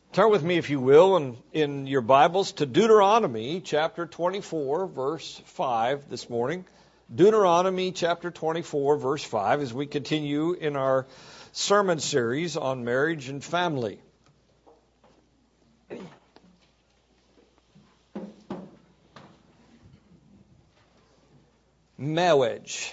Turn with me, if you will, in your Bibles to Deuteronomy chapter 24, verse 5 this morning. Deuteronomy chapter 24, verse 5, as we continue in our sermon series on marriage and family. Marriage.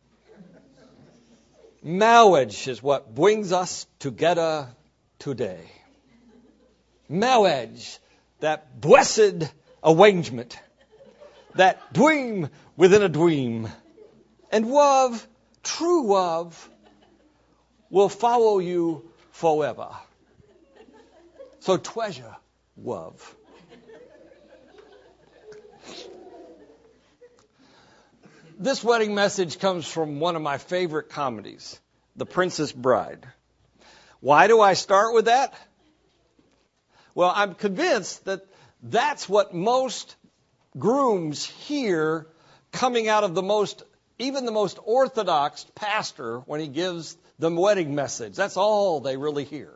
Marriage is what brings us together today. Marriage, that blessed arrangement, that dream within a dream. And love, true love, will follow you forever. So treasure love. This wedding message comes from one of my favorite comedies, The Princess Bride. Why do I start with that? Well, I'm convinced that that's what most grooms hear coming out of even the most orthodox pastor when he gives the wedding message. That's all they really hear.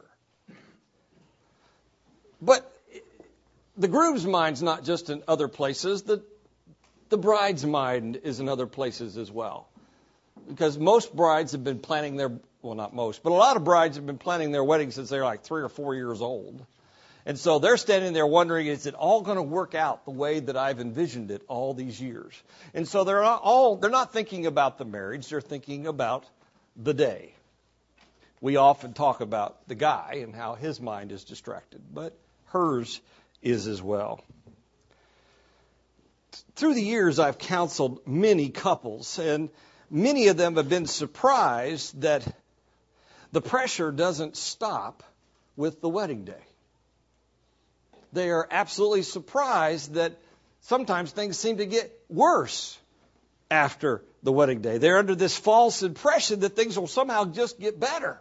But the groom's mind's not just in other places. The bride's mind is in other places as well. Because most brides have been planning not most, but a lot of brides have been planning their wedding since they're like 3 or 4 years old. And so they're standing there wondering, is it all going to work out the way that I've envisioned it all these years? And so they're not thinking about the marriage, they're thinking about the day. We often talk about the guy and how his mind is distracted, but hers is as well. Through the years, I've counseled many couples, and many of them have been surprised that the pressure doesn't stop with the wedding day. They are absolutely surprised that sometimes things seem to get worse after the wedding day. They're under this false impression that things will somehow just get better.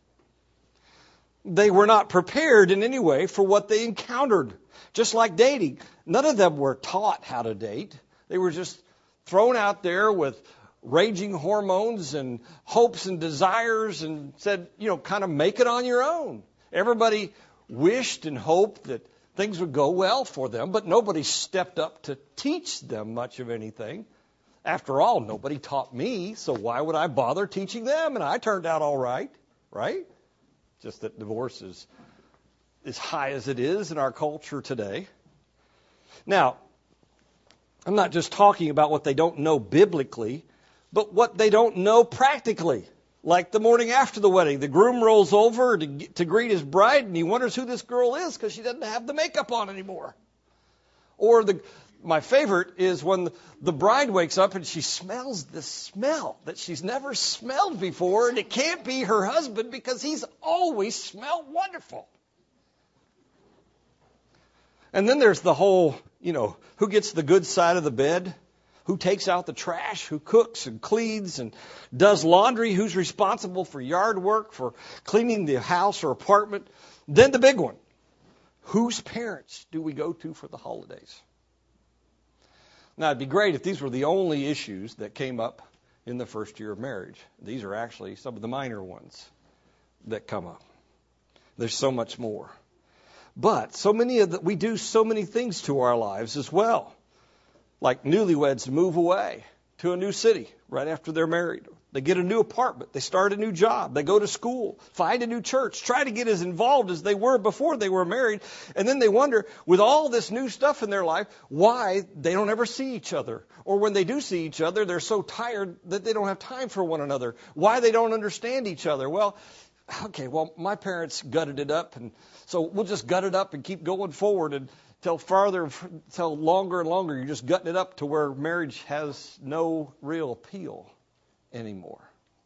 They were not prepared in any way for what they encountered. Just like dating, none of them were taught how to date. They were just thrown out there with raging hormones and hopes and desires and said, kind of make it on your own. Everybody wished and hoped that things would go well for them, but nobody stepped up to teach them much of anything. After all, nobody taught me, so why would I bother teaching them? And I turned out all right? Just that divorce is as high as it is in our culture today. Now, I'm not just talking about what they don't know biblically, but what they don't know practically. Like the morning after the wedding, the groom rolls over to greet his bride, and he wonders who this girl is because she doesn't have the makeup on anymore. Or my favorite is when the bride wakes up and she smells this smell that she's never smelled before, and it can't be her husband because he's always smelled wonderful. And then there's the whole, who gets the good side of the bed? Who takes out the trash, who cooks and cleans and does laundry, who's responsible for yard work, for cleaning the house or apartment. Then the big one, whose parents do we go to for the holidays? Now, it'd be great if these were the only issues that came up in the first year of marriage. These are actually some of the minor ones that come up. There's so much more. But we do so many things to our lives as well. Like newlyweds move away to a new city right after they're married. They get a new apartment. They start a new job. They go to school, find a new church, try to get as involved as they were before they were married. And then they wonder, with all this new stuff in their life, why they don't ever see each other. Or when they do see each other, they're so tired that they don't have time for one another. Why they don't understand each other. Well, my parents gutted it up, and so we'll just gut it up and keep going forward till longer and longer. You're just gutting it up to where marriage has no real appeal anymore.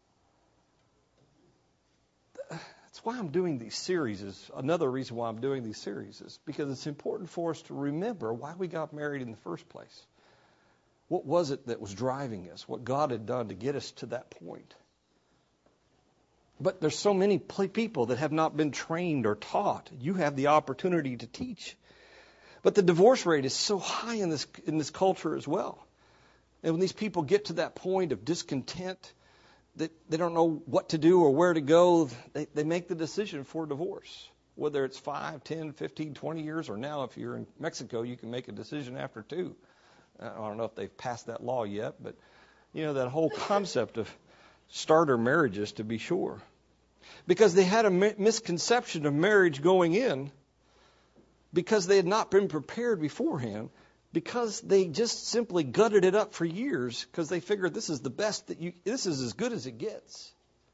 That's why I'm doing these series. Another reason why I'm doing these series is because it's important for us to remember why we got married in the first place. What was it that was driving us? What God had done to get us to that point? But there's so many people that have not been trained or taught. You have the opportunity to teach. But the divorce rate is so high in this culture as well. And when these people get to that point of discontent, that they don't know what to do or where to go, they make the decision for divorce. whether it's 5, 10, 15, 20 years, or now if you're in Mexico, you can make a decision after 2. I don't know if they've passed that law yet, but, that whole concept of starter marriages, to be sure. Because they had a misconception of marriage going in, because they had not been prepared beforehand, because they just simply gutted it up for years, because they figured this is the best this is as good as it gets.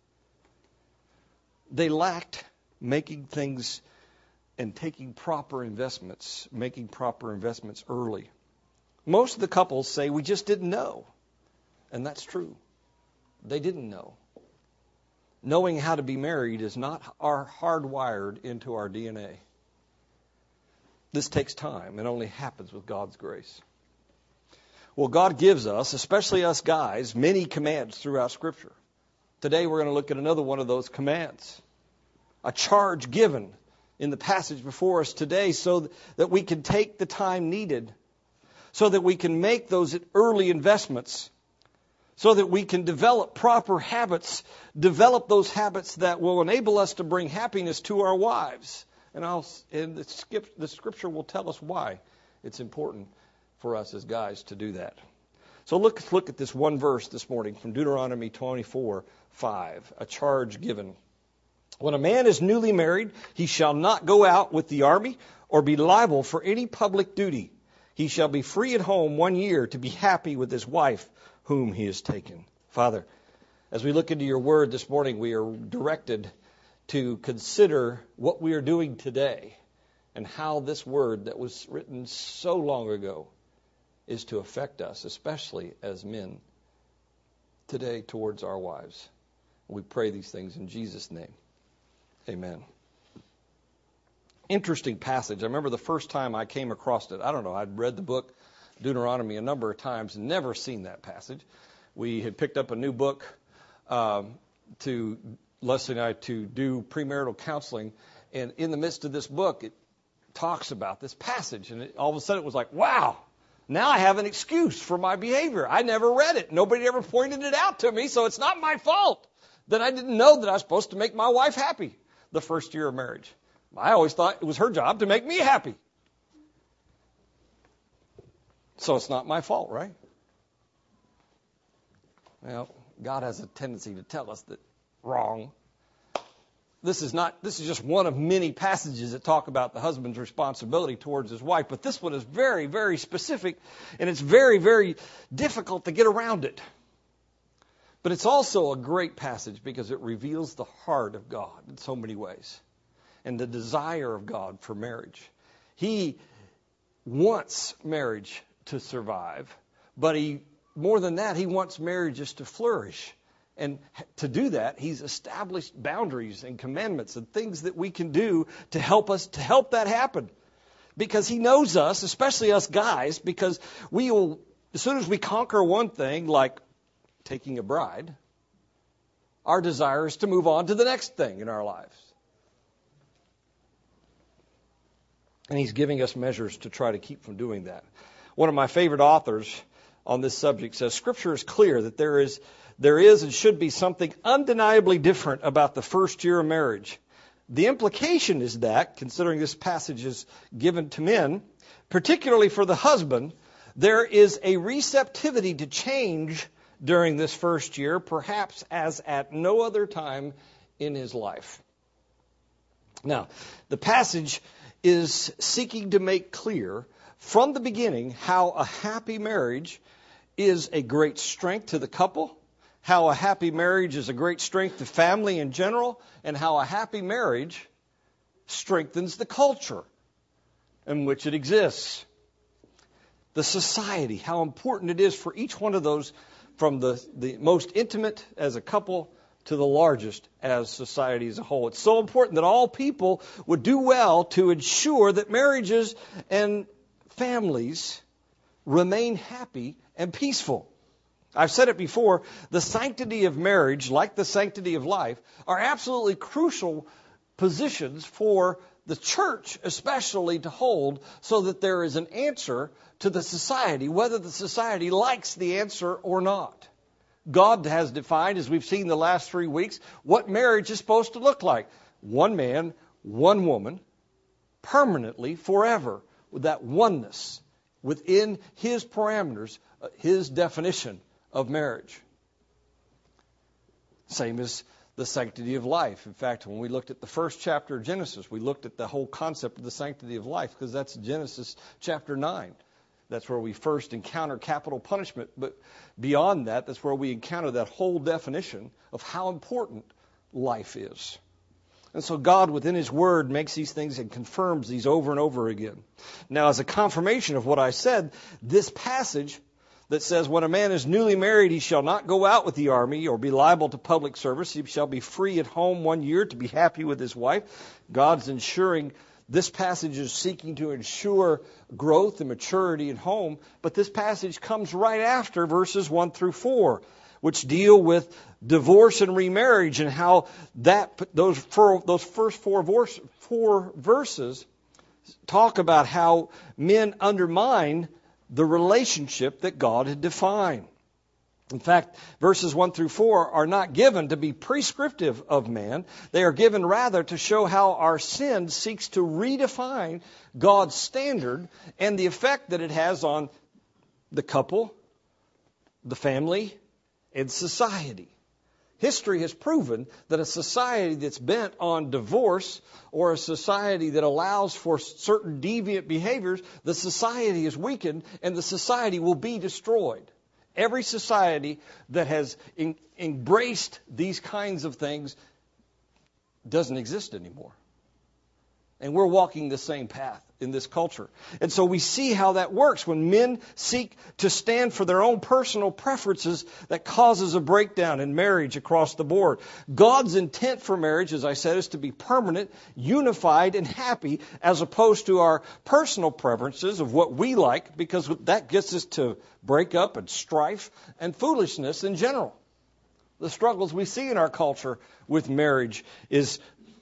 They lacked making things and taking proper investments, making proper investments early. Most of the couples say, we just didn't know. And that's true. They didn't know. Knowing how to be married is not hardwired into our DNA. This takes time and only happens with God's grace. Well, God gives us, especially us guys, many commands throughout Scripture. Today we're going to look at another one of those commands. A charge given in the passage before us today so that we can take the time needed, so that we can make those early investments, so that we can develop proper habits, develop those habits that will enable us to bring happiness to our wives. And the Scripture will tell us why it's important for us as guys to do that. So let's look at this one verse this morning from Deuteronomy 24:5, a charge given. When a man is newly married, he shall not go out with the army or be liable for any public duty. He shall be free at home 1 year to be happy with his wife whom he has taken. Father, as we look into your word this morning, we are directed to consider what we are doing today and how this word that was written so long ago is to affect us, especially as men today towards our wives. We pray these things in Jesus' name. Amen. Interesting passage. I remember the first time I came across it. I don't know, I'd read the book Deuteronomy a number of times and never seen that passage. We had picked up a new book to Leslie and I to do premarital counseling, and in the midst of this book, it talks about this passage, and all of a sudden it was like, wow, now I have an excuse for my behavior. I never read it. Nobody ever pointed it out to me, so it's not my fault that I didn't know that I was supposed to make my wife happy the first year of marriage. I always thought it was her job to make me happy. So it's not my fault, right? Well, God has a tendency to tell us that wrong. This is just one of many passages that talk about the husband's responsibility towards his wife, but this one is very, very specific, and it's very, very difficult to get around it. But it's also a great passage because it reveals the heart of God in so many ways and the desire of God for marriage. He wants marriage to survive, but more than that, he wants marriages to flourish. And to do that, he's established boundaries and commandments and things that we can do to help that happen. Because he knows us, especially us guys, because as soon as we conquer one thing, like taking a bride, our desire is to move on to the next thing in our lives. And he's giving us measures to try to keep from doing that. One of my favorite authors on this subject says, Scripture is clear that there is and should be something undeniably different about the first year of marriage. The implication is that, considering this passage is given to men, particularly for the husband, there is a receptivity to change during this first year, perhaps as at no other time in his life. Now, the passage is seeking to make clear from the beginning how a happy marriage is a great strength to the couple, how a happy marriage is a great strength to family in general, and how a happy marriage strengthens the culture in which it exists. The society, how important it is for each one of those, from the most intimate as a couple to the largest as society as a whole. It's so important that all people would do well to ensure that marriages and families remain happy and peaceful. I've said it before, the sanctity of marriage, like the sanctity of life, are absolutely crucial positions for the church especially to hold, so that there is an answer to the society, whether the society likes the answer or not. God has defined, as we've seen the last 3 weeks, what marriage is supposed to look like. One man, one woman, permanently, forever, with that oneness within his parameters, his definition of marriage. Same as the sanctity of life. In fact, when we looked at the first chapter of Genesis, we looked at the whole concept of the sanctity of life, because that's Genesis chapter 9. That's where we first encounter capital punishment. But beyond that, that's where we encounter that whole definition of how important life is. And so God, within His Word, makes these things and confirms these over and over again. Now, as a confirmation of what I said, this passage that says, when a man is newly married, he shall not go out with the army or be liable to public service. He shall be free at home 1 year to be happy with his wife. God's ensuring, this passage is seeking to ensure growth and maturity at home. But this passage comes right after verses 1 through 4, which deal with divorce and remarriage, and how those first four verses talk about how men undermine the relationship that God had defined. In fact, verses 1 through 4 are not given to be prescriptive of man. They are given rather to show how our sin seeks to redefine God's standard and the effect that it has on the couple, the family, and society. History has proven that a society that's bent on divorce, or a society that allows for certain deviant behaviors, the society is weakened and the society will be destroyed. Every society that has embraced these kinds of things doesn't exist anymore. And we're walking the same path in this culture. And so we see how that works when men seek to stand for their own personal preferences, that causes a breakdown in marriage across the board. God's intent for marriage, as I said, is to be permanent, unified, and happy, as opposed to our personal preferences of what we like, because that gets us to break up and strife and foolishness in general. The struggles we see in our culture with marriage is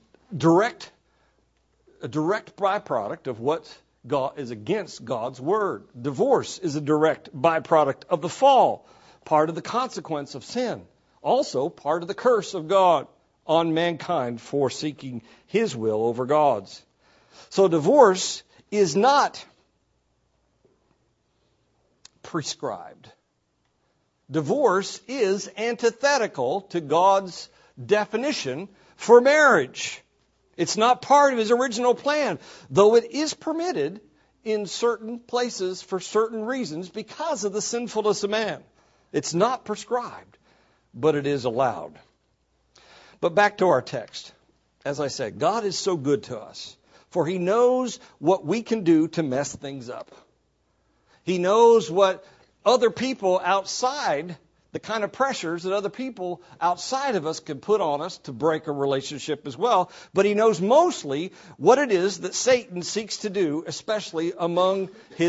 a direct byproduct of what God is against God's Word. Divorce is a direct byproduct of the fall, part of the consequence of sin, also part of the curse of God on mankind for seeking His will over God's. So divorce is not prescribed. Divorce is antithetical to God's definition for marriage. It's not part of His original plan, though it is permitted in certain places for certain reasons because of the sinfulness of man. It's not prescribed, but it is allowed. But back to our text. As I said, God is so good to us, for He knows what we can do to mess things up. He knows what other people outside, the kind of pressures that other people outside of us can put on us to break a relationship as well. But He knows mostly what it is that Satan seeks to do, especially among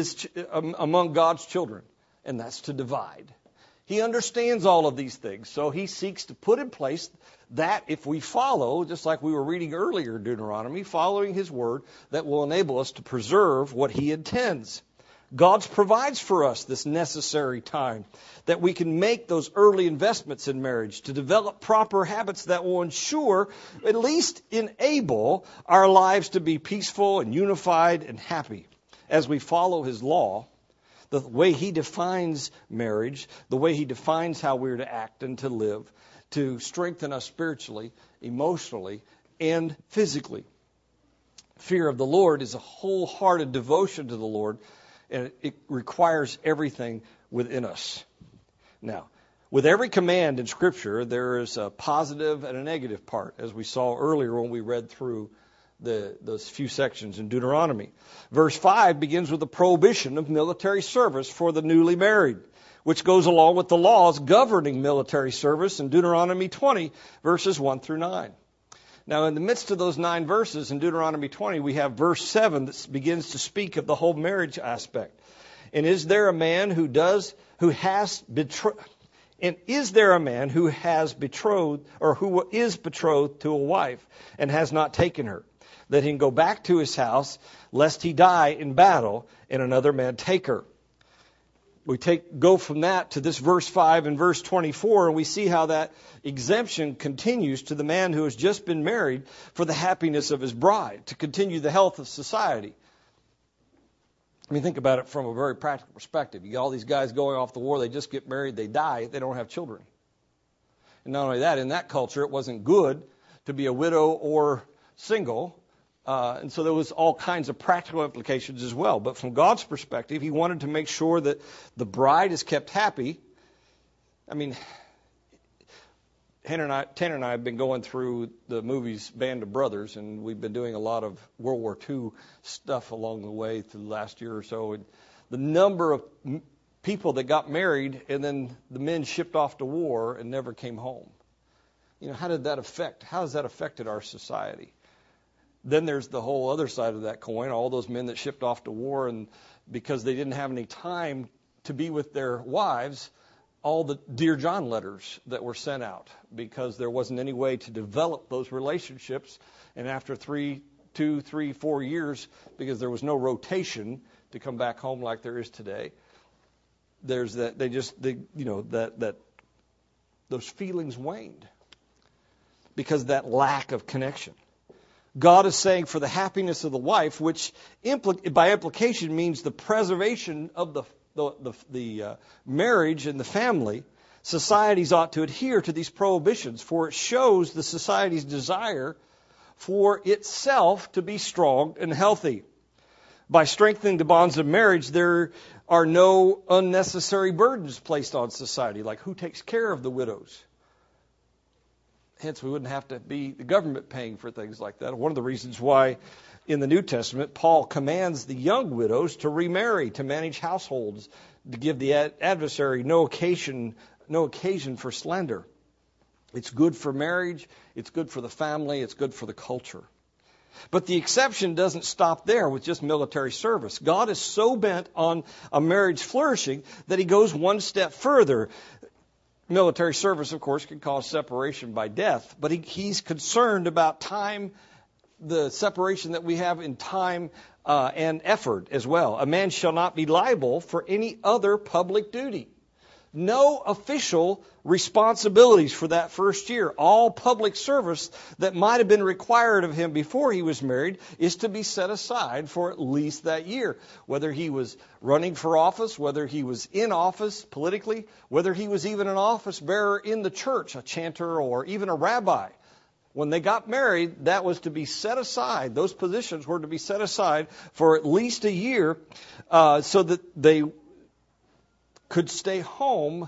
God's children, and that's to divide. He understands all of these things, so He seeks to put in place that if we follow, just like we were reading earlier in Deuteronomy, following His Word, that will enable us to preserve what He intends. God provides for us this necessary time that we can make those early investments in marriage to develop proper habits that will ensure, at least enable, our lives to be peaceful and unified and happy as we follow His law, the way He defines marriage, the way He defines how we're to act and to live, to strengthen us spiritually, emotionally, and physically. Fear of the Lord is a wholehearted devotion to the Lord, and it requires everything within us. Now, with every command in Scripture, there is a positive and a negative part, as we saw earlier when we read through those few sections in Deuteronomy. Verse 5 begins with a prohibition of military service for the newly married, which goes along with the laws governing military service in Deuteronomy 20, verses 1 through 9. Now, in the midst of those 9 verses in Deuteronomy 20, we have verse 7 that begins to speak of the whole marriage aspect. And is there a man who is betrothed to a wife and has not taken her? Let him go back to his house, lest he die in battle and another man take her. we go from that to this verse 5 and verse 24, and we see how that exemption continues to the man who has just been married for the happiness of his bride, to continue the health of society. I mean, think about it from a very practical perspective. You got all these guys going off the war, they just get married, they die, they don't have children. And not only that, in that culture, it wasn't good to be a widow or single. And so there was all kinds of practical implications as well. But from God's perspective, he wanted to make sure that the bride is kept happy. I mean, Tanner and I have been going through the movies Band of Brothers, and we've been doing a lot of World War II stuff along the way through the last year or so. And the number of people that got married and then the men shipped off to war and never came home. You know, how has that affected our society? Then there's the whole other side of that coin, all those men that shipped off to war, and because they didn't have any time to be with their wives, all the Dear John letters that were sent out, because there wasn't any way to develop those relationships. And after 2, 3, 4 years, because there was no rotation to come back home like there is today, there's that those feelings waned because that lack of connection. God is saying for the happiness of the wife, which by implication means the preservation of the marriage and the family, societies ought to adhere to these prohibitions, for it shows the society's desire for itself to be strong and healthy. By strengthening the bonds of marriage, there are no unnecessary burdens placed on society, like who takes care of the widows. Hence, we wouldn't have to be the government paying for things like that. One of the reasons why in the New Testament, Paul commands the young widows to remarry, to manage households, to give the adversary no occasion for slander. It's good for marriage, it's good for the family, it's good for the culture. But the exception doesn't stop there with just military service. God is so bent on a marriage flourishing that he goes one step further. Military service, of course, can cause separation by death, but he's concerned about time, the separation that we have in time and effort as well. A man shall not be liable for any other public duty. No official responsibilities for that first year. All public service that might have been required of him before he was married is to be set aside for at least that year. Whether he was running for office, whether he was in office politically, whether he was even an office bearer in the church, a chanter or even a rabbi. When they got married, that was to be set aside. Those positions were to be set aside for at least a year so that they could stay home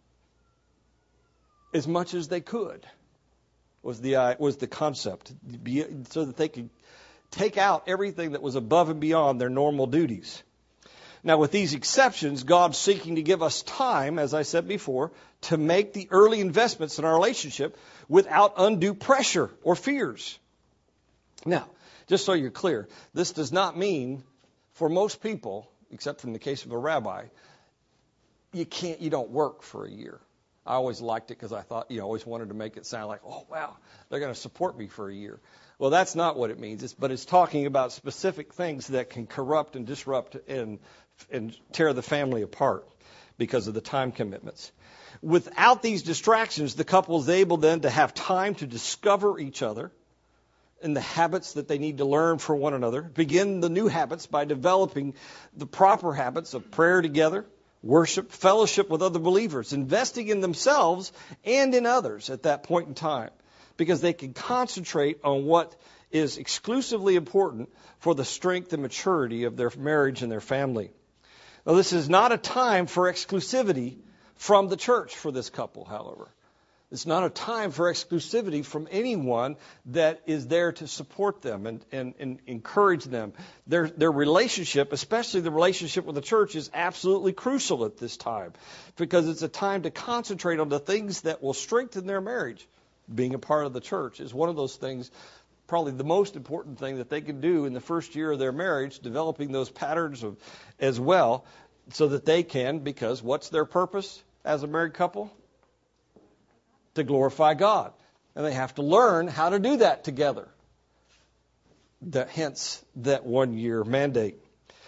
as much as they could, was the concept, so that they could take out everything that was above and beyond their normal duties. Now, with these exceptions, God's seeking to give us time, as I said before, to make the early investments in our relationship without undue pressure or fears. Now, just so you're clear, this does not mean, for most people, except in the case of a rabbi, you don't work for a year. I always liked it because I thought, always wanted to make it sound like, oh, wow, they're going to support me for a year. Well, that's not what it means. But it's talking about specific things that can corrupt and disrupt and tear the family apart because of the time commitments. Without these distractions, the couple is able then to have time to discover each other and the habits that they need to learn for one another, begin the new habits by developing the proper habits of prayer together, worship, fellowship with other believers, investing in themselves and in others at that point in time, because they can concentrate on what is exclusively important for the strength and maturity of their marriage and their family. Now, this is not a time for exclusivity from the church for this couple, however. It's not a time for exclusivity from anyone that is there to support them and encourage them. Their relationship, especially the relationship with the church, is absolutely crucial at this time, because it's a time to concentrate on the things that will strengthen their marriage. Being a part of the church is one of those things, probably the most important thing that they can do in the first year of their marriage, developing those patterns as well, so that they can, because what's their purpose as a married couple? To glorify God. And they have to learn how to do that together. Hence that 1 year mandate.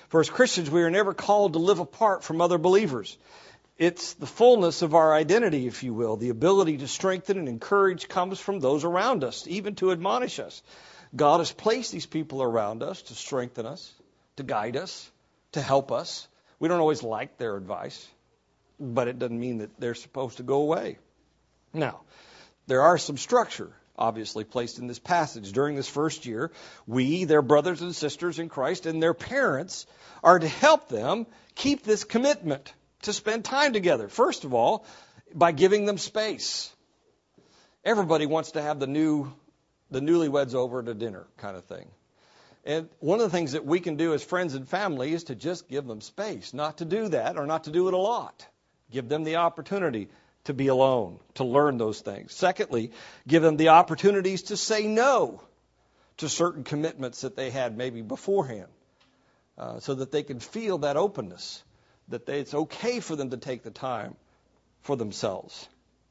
For as Christians, we are never called to live apart from other believers. It's the fullness of our identity, if you will. The ability to strengthen and encourage comes from those around us, even to admonish us. God has placed these people around us to strengthen us, to guide us, to help us. We don't always like their advice, but it doesn't mean that they're supposed to go away. Now, there are some structure, obviously, placed in this passage. During this first year, we, their brothers and sisters in Christ, and their parents are to help them keep this commitment to spend time together. First of all, by giving them space. Everybody wants to have the newlyweds over to dinner kind of thing. And one of the things that we can do as friends and family is to just give them space, not to do that or not to do it a lot. Give them the opportunity to be alone, to learn those things. Secondly, give them the opportunities to say no to certain commitments that they had maybe beforehand, so that they can feel that openness, that it's okay for them to take the time for themselves.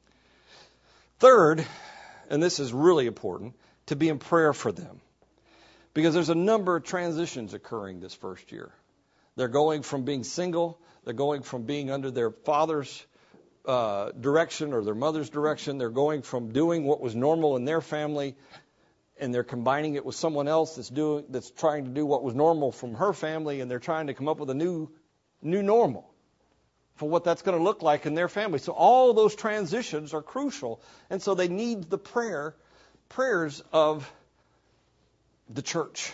Third, and this is really important, to be in prayer for them. Because there's a number of transitions occurring this first year. They're going from being single, they're going from being under their father's direction or their mother's direction. They're going from doing what was normal in their family, and they're combining it with someone else that's trying to do what was normal from her family, and they're trying to come up with a new normal for what that's going to look like in their family. So all those transitions are crucial, and so they need the prayers of the church.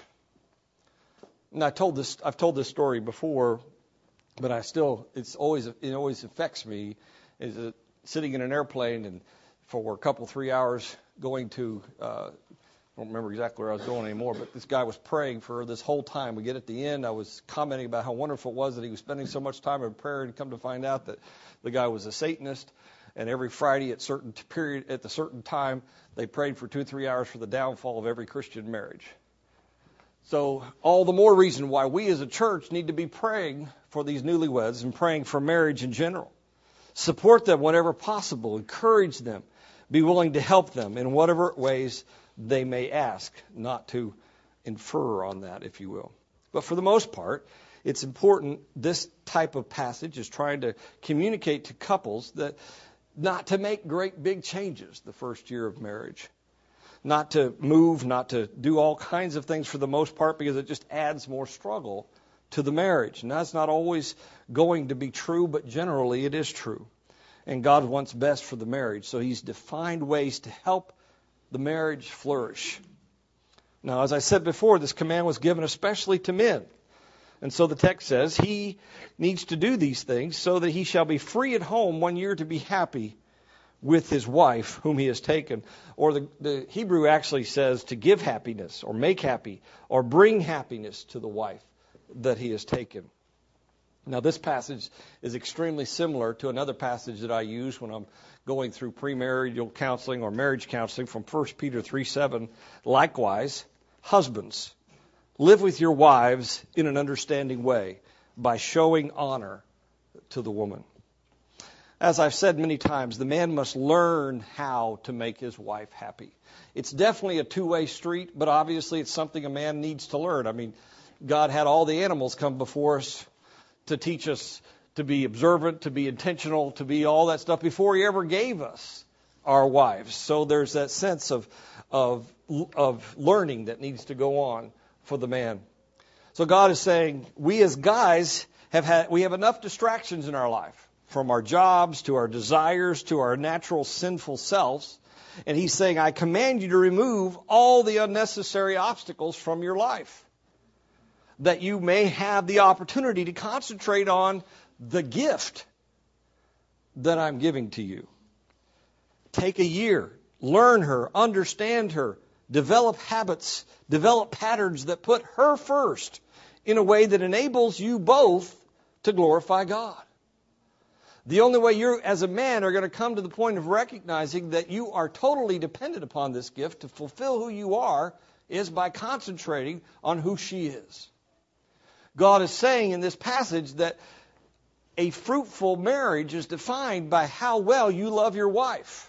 And I've told this story before, but it always affects me. Is sitting in an airplane and for a couple 3 hours going to I don't remember exactly where I was going anymore, but this guy was praying for this whole time. We get at the end, I was commenting about how wonderful it was that he was spending so much time in prayer, and come to find out that the guy was a Satanist, and every Friday at the certain time, they prayed for 2-3 hours for the downfall of every Christian marriage. So all the more reason why we as a church need to be praying for these newlyweds and praying for marriage in general. Support them whenever possible. Encourage them. Be willing to help them in whatever ways they may ask, not to infer on that, if you will. But for the most part, it's important, this type of passage is trying to communicate to couples that not to make great big changes the first year of marriage. Not to move, not to do all kinds of things for the most part, because it just adds more struggle to the marriage. And that's not always going to be true, but generally it is true. And God wants best for the marriage, so He's defined ways to help the marriage flourish. Now, as I said before, this command was given especially to men. And so the text says he needs to do these things so that he shall be free at home 1 year to be happy with his wife whom he has taken. Or the Hebrew actually says to give happiness or make happy or bring happiness to the wife that he has taken. Now, this passage is extremely similar to another passage that I use when I'm going through premarital counseling or marriage counseling from 1 Peter 3:7. Likewise, husbands, live with your wives in an understanding way by showing honor to the woman. As I've said many times, the man must learn how to make his wife happy. It's definitely a two-way street, but obviously it's something a man needs to learn. I mean, God had all the animals come before us to teach us to be observant, to be intentional, to be all that stuff before He ever gave us our wives. So there's that sense of learning that needs to go on for the man. So God is saying, we as guys we have enough distractions in our life, from our jobs to our desires to our natural sinful selves. And He's saying, I command you to remove all the unnecessary obstacles from your life, that you may have the opportunity to concentrate on the gift that I'm giving to you. Take a year, learn her, understand her, develop habits, develop patterns that put her first in a way that enables you both to glorify God. The only way you as a man are going to come to the point of recognizing that you are totally dependent upon this gift to fulfill who you are is by concentrating on who she is. God is saying in this passage that a fruitful marriage is defined by how well you love your wife.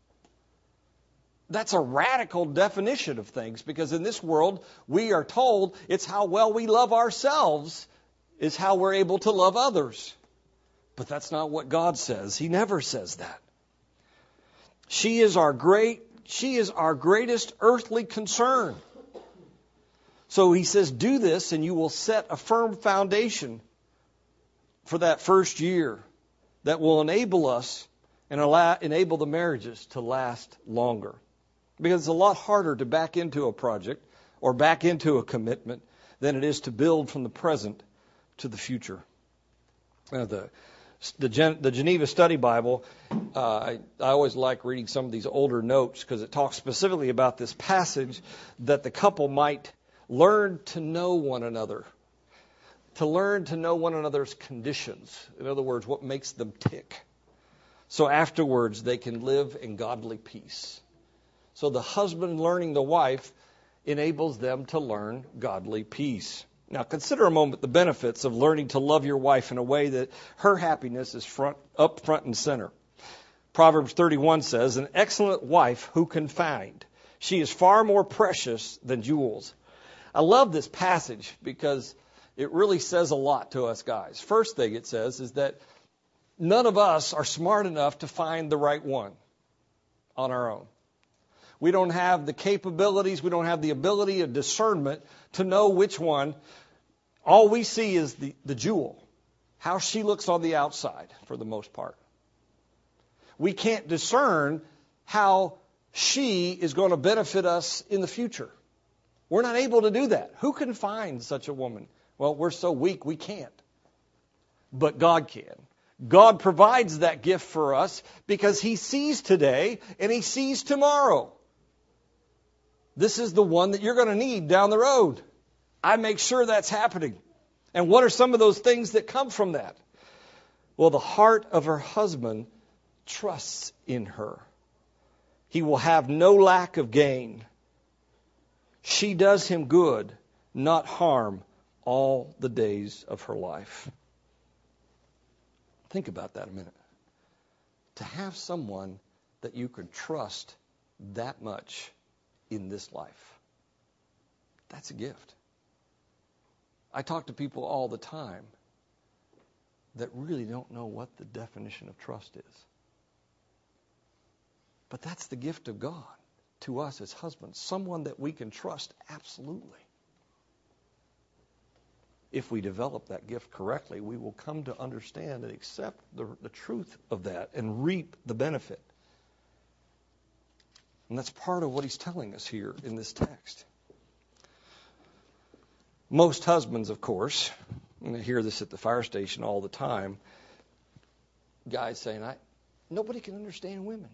That's a radical definition of things, because in this world we are told it's how well we love ourselves is how we're able to love others. But that's not what God says. He never says that. She is our greatest earthly concern. So he says, do this and you will set a firm foundation for that first year that will enable us and enable the marriages to last longer. Because it's a lot harder to back into a project or back into a commitment than it is to build from the present to the future. The Geneva Study Bible, I always like reading some of these older notes because it talks specifically about this passage that the couple might learn to know one another, to learn to know one another's conditions. In other words, what makes them tick. So afterwards, they can live in godly peace. So the husband learning the wife enables them to learn godly peace. Now consider a moment the benefits of learning to love your wife in a way that her happiness is up front and center. Proverbs 31 says, an excellent wife who can find? She is far more precious than jewels. I love this passage because it really says a lot to us guys. First thing it says is that none of us are smart enough to find the right one on our own. We don't have the capabilities, we don't have the ability of discernment to know which one. All we see is the jewel, how she looks on the outside for the most part. We can't discern how she is going to benefit us in the future. We're not able to do that. Who can find such a woman? Well, we're so weak we can't. But God can. God provides that gift for us because He sees today and He sees tomorrow. This is the one that you're going to need down the road. I make sure that's happening. And what are some of those things that come from that? Well, the heart of her husband trusts in her. He will have no lack of gain. She does him good, not harm, all the days of her life. Think about that a minute. To have someone that you can trust that much in this life, that's a gift. I talk to people all the time that really don't know what the definition of trust is. But that's the gift of God to us as husbands, someone that we can trust absolutely. If we develop that gift correctly, we will come to understand and accept the truth of that and reap the benefit. And that's part of what he's telling us here in this text. Most husbands, of course, and I hear this at the fire station all the time, guys saying, nobody can understand women.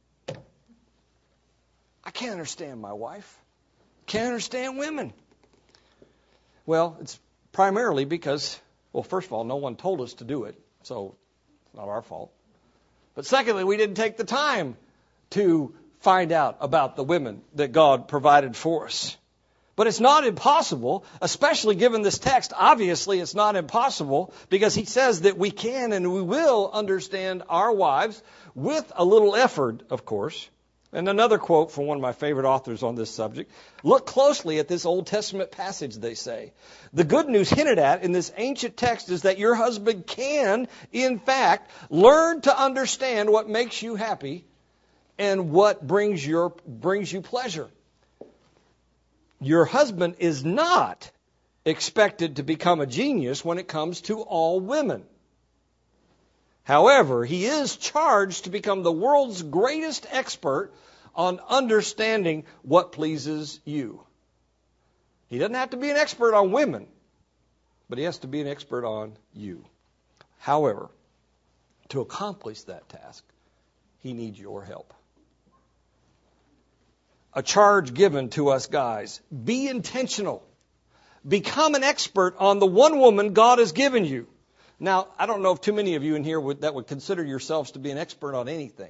I can't understand my wife. Can't understand women. Well, it's primarily because, well, first of all, no one told us to do it, so it's not our fault. But secondly, we didn't take the time to find out about the women that God provided for us. But it's not impossible, especially given this text. Obviously, it's not impossible because he says that we can and we will understand our wives with a little effort, of course. And another quote from one of my favorite authors on this subject. Look closely at this Old Testament passage, they say. The good news hinted at in this ancient text is that your husband can, in fact, learn to understand what makes you happy and what brings you pleasure. Your husband is not expected to become a genius when it comes to all women. However, he is charged to become the world's greatest expert on understanding what pleases you. He doesn't have to be an expert on women, but he has to be an expert on you. However, to accomplish that task, he needs your help. A charge given to us guys. Be intentional. Become an expert on the one woman God has given you. Now, I don't know if too many of you in here would consider yourselves to be an expert on anything.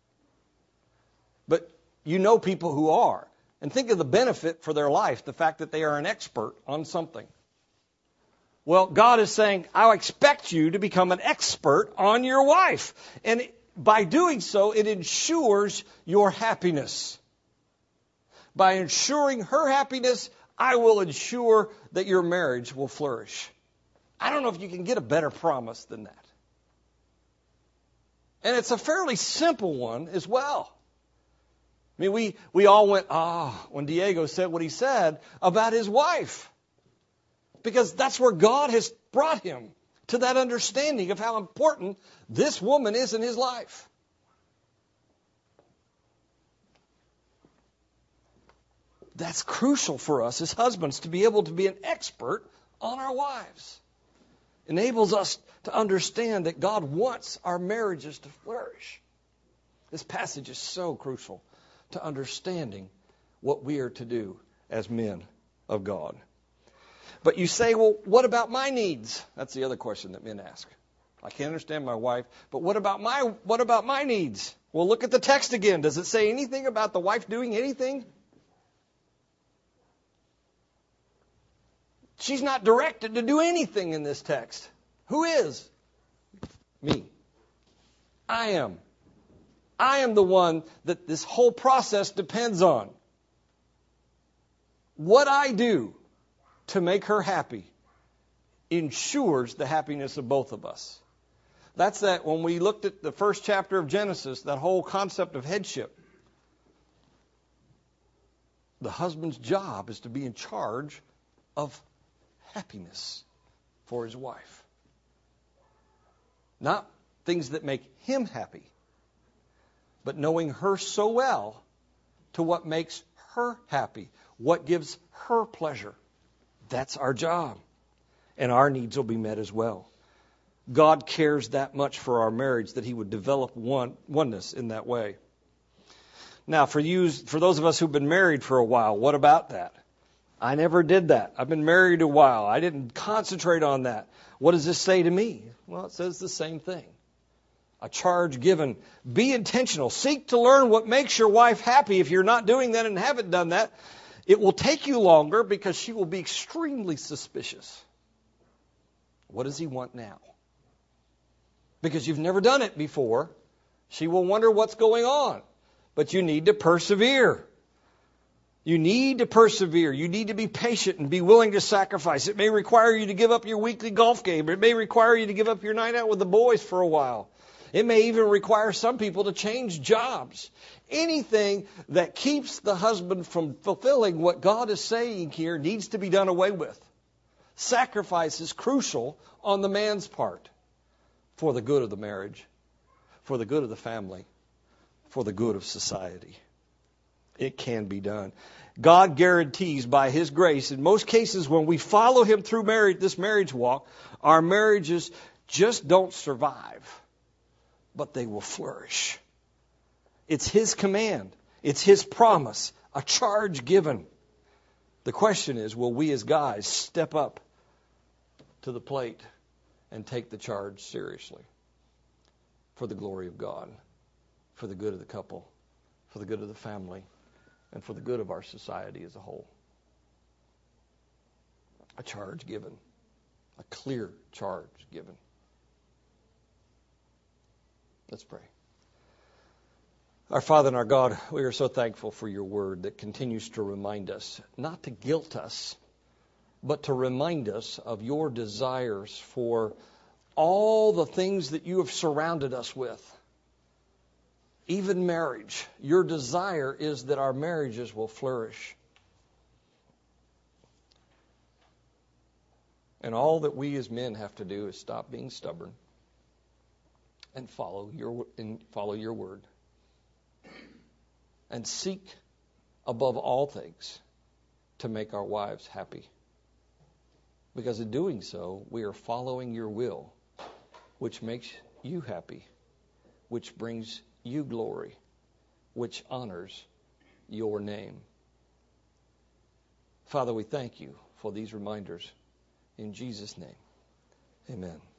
But you know people who are. And think of the benefit for their life, the fact that they are an expert on something. Well, God is saying, I expect you to become an expert on your wife. And by doing so, it ensures your happiness. By ensuring her happiness, I will ensure that your marriage will flourish. I don't know if you can get a better promise than that. And it's a fairly simple one as well. I mean, we all went, when Diego said what he said about his wife. Because that's where God has brought him, to that understanding of how important this woman is in his life. That's crucial for us as husbands, to be able to be an expert on our wives. Enables us to understand that God wants our marriages to flourish. This passage is so crucial to understanding what we are to do as men of God. But you say, well, what about my needs? That's the other question that men ask. I can't understand my wife, but what about my needs? Well, look at the text again. Does it say anything about the wife doing anything? She's not directed to do anything in this text. Who is? Me. I am. I am the one that this whole process depends on. What I do to make her happy ensures the happiness of both of us. That's that when we looked at the first chapter of Genesis, that whole concept of headship. The husband's job is to be in charge of happiness for his wife. Not things that make him happy, but knowing her so well to what makes her happy, what gives her pleasure. That's our job. And our needs will be met as well. God cares that much for our marriage that he would develop oneness in that way. Now, for those of us who've been married for a while, what about that? I never did that. I've been married a while. I didn't concentrate on that. What does this say to me? Well, it says the same thing. A charge given. Be intentional. Seek to learn what makes your wife happy. If you're not doing that and haven't done that, it will take you longer because she will be extremely suspicious. What does he want now? Because you've never done it before, she will wonder what's going on. But you need to persevere. You need to persevere. You need to be patient and be willing to sacrifice. It may require you to give up your weekly golf game. It may require you to give up your night out with the boys for a while. It may even require some people to change jobs. Anything that keeps the husband from fulfilling what God is saying here needs to be done away with. Sacrifice is crucial on the man's part for the good of the marriage, for the good of the family, for the good of society. It can be done. God guarantees by his grace, in most cases when we follow him through this marriage walk, our marriages just don't survive, but they will flourish. It's his command. It's his promise, a charge given. The question is, will we as guys step up to the plate and take the charge seriously for the glory of God, for the good of the couple, for the good of the family, and for the good of our society as a whole? A charge given. A clear charge given. Let's pray. Our Father and our God, we are so thankful for your word that continues to remind us, not to guilt us, but to remind us of your desires for all the things that you have surrounded us with. Even marriage. Your desire is that our marriages will flourish. And all that we as men have to do is stop being stubborn and follow your word. And seek above all things to make our wives happy. Because in doing so, we are following your will, which makes you happy, which brings you glory, which honors your name. Father, we thank you for these reminders. In Jesus' name, amen.